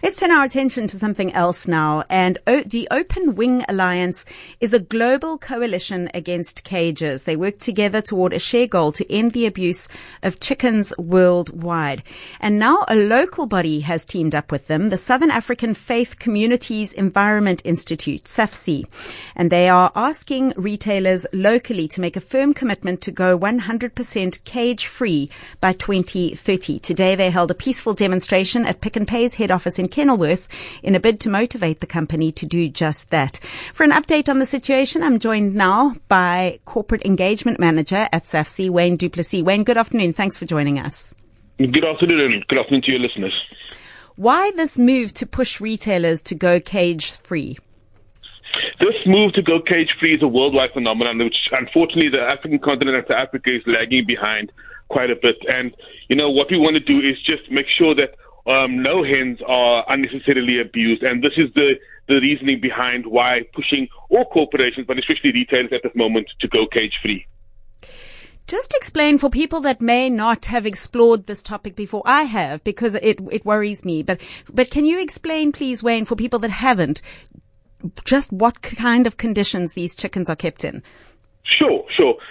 Let's turn our attention to something else now. And the Open Wing Alliance is a global coalition against cages. They work together toward a shared goal to end the abuse of chickens worldwide. And now a local body has teamed up with them, the Southern African Faith Communities Environment Institute, SAFC. And they are asking retailers locally to make a firm commitment to go 100% cage-free by 2030. Today they held a peaceful demonstration at Pick n Pay's head office in Kenilworth in a bid to motivate the company to do just that. For an update on the situation, I'm joined now by Corporate Engagement Manager at SAFC, Wayne du Plessis. Wayne, good afternoon. Thanks for joining us. Good afternoon, and good afternoon to your listeners. Why this move to push retailers to go cage-free? This move to go cage-free is a worldwide phenomenon, which unfortunately the African continent and South Africa is lagging behind quite a bit. And, what we want to do is just make sure that no hens are unnecessarily abused. And this is the reasoning behind why pushing all corporations, but especially retailers at this moment, to go cage-free. Just explain for people that may not have explored this topic before. I have, because it worries me. But can you explain, please, Wayne, for people that haven't, just what kind of conditions these chickens are kept in? Sure.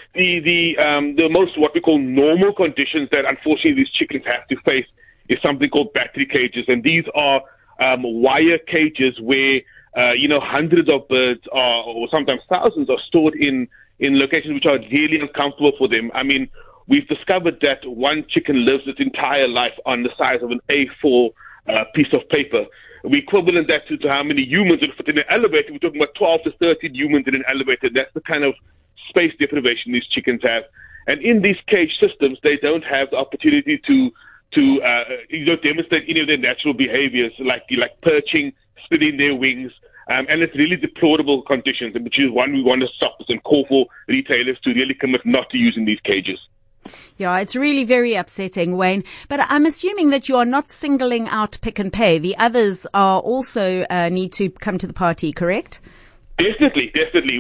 The most what we call normal conditions that unfortunately these chickens have to face is something called battery cages, and these are wire cages where hundreds of birds or sometimes thousands are stored in locations which are really uncomfortable for them. I mean, we've discovered that one chicken lives its entire life on the size of an A4 piece of paper. We equivalent that to how many humans would fit in an elevator. We're talking about 12 to 13 humans in an elevator. That's the kind of space deprivation these chickens have. And in these cage systems, they don't have the opportunity to demonstrate any of their natural behaviors, like perching, spreading their wings, and it's really deplorable conditions, which is one we want to stop and call for retailers to really commit not to using these cages. Yeah, it's really very upsetting, Wayne. But I'm assuming that you are not singling out Pick n Pay. The others are also need to come to the party, correct? Definitely.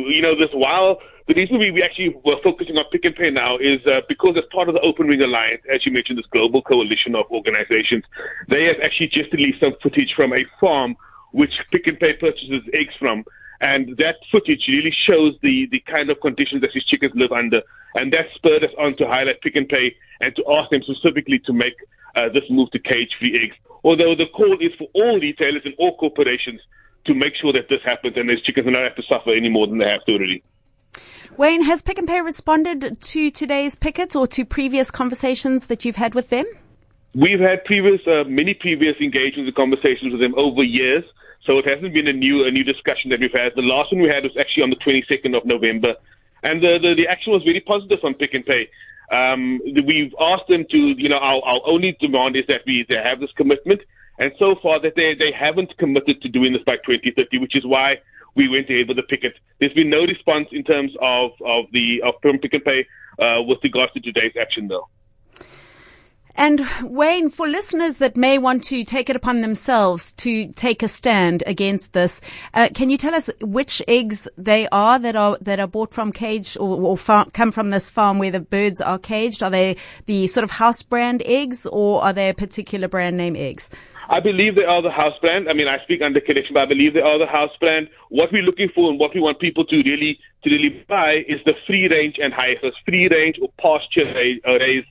The reason we actually were focusing on Pick n Pay now is because as part of the Open Wing Alliance, as you mentioned, this global coalition of organizations, they have actually just released some footage from a farm which Pick n Pay purchases eggs from. And that footage really shows the kind of conditions that these chickens live under. And that spurred us on to highlight Pick n Pay and to ask them specifically to make this move to cage-free eggs. Although the call is for all retailers and all corporations to make sure that this happens and these chickens do not have to suffer any more than they have to already. Wayne, has Pick n Pay responded to today's picket or to previous conversations that you've had with them? We've had many previous engagements and conversations with them over years. So it hasn't been a new discussion that we've had. The last one we had was actually on the 22nd of November. And the action was very positive on Pick n Pay. We've asked them to, our only demand is that they have this commitment. And so far that they haven't committed to doing this by 2030, which is why we went ahead with the picket. There's been no response in terms of from Pick n Pay with regards to today's action, though. And Wayne, for listeners that may want to take it upon themselves to take a stand against this, can you tell us which eggs they are that are bought from cage or come from this farm where the birds are caged? Are they the sort of house brand eggs, or are they particular brand name eggs? I believe they are the house brand. I mean, I speak under connection, but I believe they are the house brand. What we're looking for and what we want people to really buy is the free range and higher. So it's free range or pasture raised.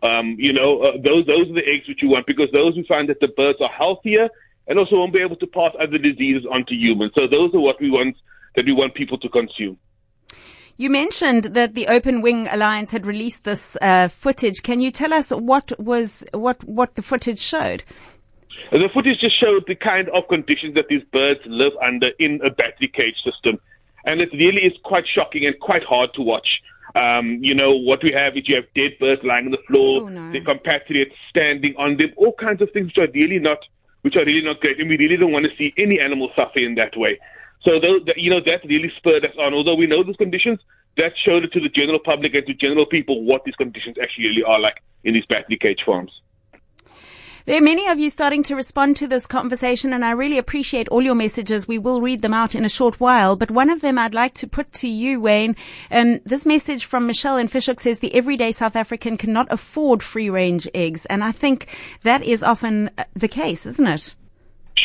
Those are the eggs which you want, because those we find that the birds are healthier and also won't be able to pass other diseases onto humans. So those are what we want people to consume. You mentioned that the Open Wing Alliance had released this footage. Can you tell us what the footage showed? The footage just showed the kind of conditions that these birds live under in a battery cage system. And it really is quite shocking and quite hard to watch. What we have is you have dead birds lying on the floor, the compatriots standing on them, all kinds of things which are really not great, and we really don't want to see any animal suffer in that way. So that really spurred us on. Although we know those conditions, that showed it to the general public and to general people what these conditions actually really are like in these battery cage farms. There are many of you starting to respond to this conversation, and I really appreciate all your messages. We will read them out in a short while, but one of them I'd like to put to you, Wayne. This message from Michelle in Fish Hoek says the everyday South African cannot afford free-range eggs, and I think that is often the case, isn't it?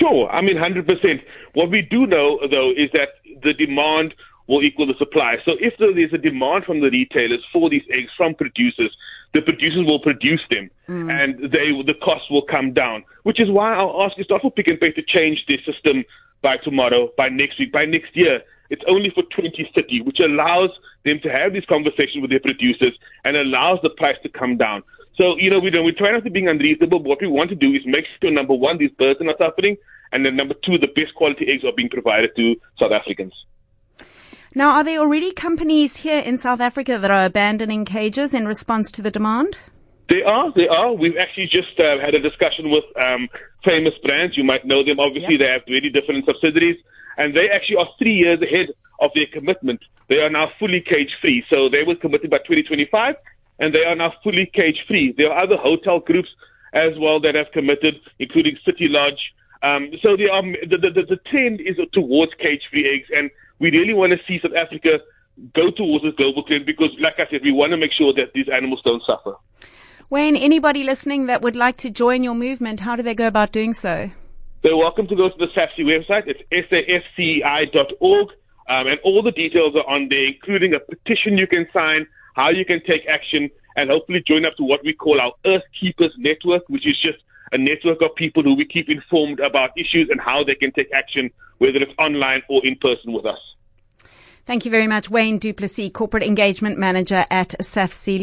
Sure. I mean, 100%. What we do know, though, is that the demand will equal the supply. So if there's a demand from the retailers for these eggs from producers, the producers will produce them, and the costs will come down, which is why I'll ask you, not for Pick n Pay to change their system by tomorrow, by next week, by next year. It's only for 2030, which allows them to have these conversations with their producers and allows the price to come down. So, we try not to be unreasonable, but what we want to do is make sure, number one, these birds are not suffering, and then number two, the best quality eggs are being provided to South Africans. Now, are there already companies here in South Africa that are abandoning cages in response to the demand? They are. We've actually just had a discussion with famous brands. You might know them. Obviously, They have really different subsidiaries, and they actually are 3 years ahead of their commitment. They are now fully cage-free. So they were committed by 2025, and they are now fully cage-free. There are other hotel groups as well that have committed, including City Lodge. So they are, the trend is towards cage-free eggs, and we really want to see South Africa go towards this global trend because, like I said, we want to make sure that these animals don't suffer. Wayne, anybody listening that would like to join your movement, how do they go about doing so? They're welcome to go to the SAFCI website. It's safci.org, and all the details are on there, including a petition you can sign, how you can take action, and hopefully join up to what we call our Earth Keepers Network, which is just a network of people who we keep informed about issues and how they can take action, whether it's online or in person with us. Thank you very much, Wayne du Plessis, Corporate Engagement Manager at SAFCI.